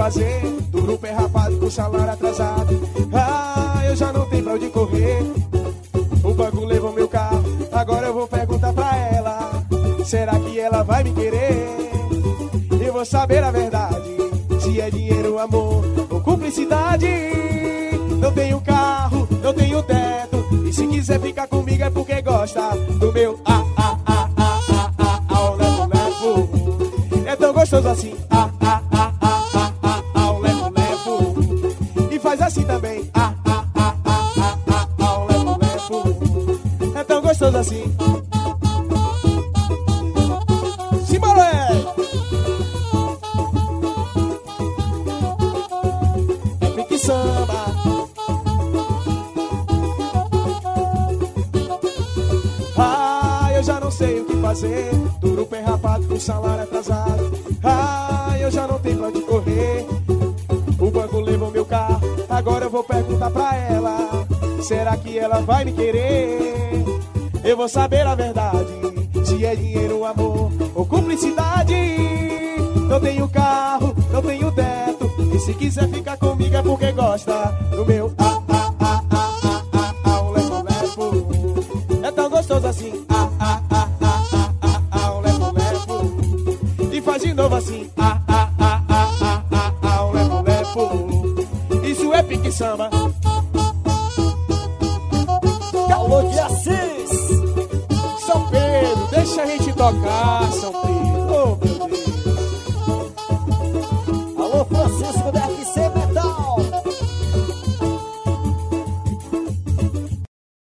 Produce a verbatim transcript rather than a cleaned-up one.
fazer. Duro pé rapado com salário atrasado. Ah, eu já não tenho pra onde correr. O banco levou meu carro, agora eu vou perguntar pra ela. Será que ela vai me querer? Eu vou saber a verdade, se é dinheiro, amor ou cumplicidade. Não tenho carro, não tenho teto, e se quiser ficar comigo é porque gosta do meu ah, ah, ah, ah, ah, ah, ah, o levo, levo. É tão gostoso assim, ah, ah, ah, ah, ah, ah, ah, o levo, levo. E faz assim também, ah, ah, ah, ah, ah, ah, ah, o levo, levo. É tão gostoso assim. Simbora! É pique samba. Eu já não sei o que fazer. Duro pé rapado com salário atrasado. Ah, eu já não tenho pra onde correr. O banco levou meu carro, agora eu vou perguntar pra ela. Será que ela vai me querer? Eu vou saber a verdade, se é dinheiro, amor ou cumplicidade. Não tenho carro, não tenho teto, e se quiser ficar comigo é porque gosta do meu ah, ah, ah, ah, ah, ah, ah, o levo, levo. É tão gostoso assim, ah, ah, ah, ah, ah, ah, ah, o levo, levo. E faz de novo assim, ah, ah, ah, ah, ah, ah, ah, o levo, levo. Isso é pique samba. Alô de Assis, São Pedro, deixa a gente tocar, São Pedro. Oh, meu Deus. alô Francisco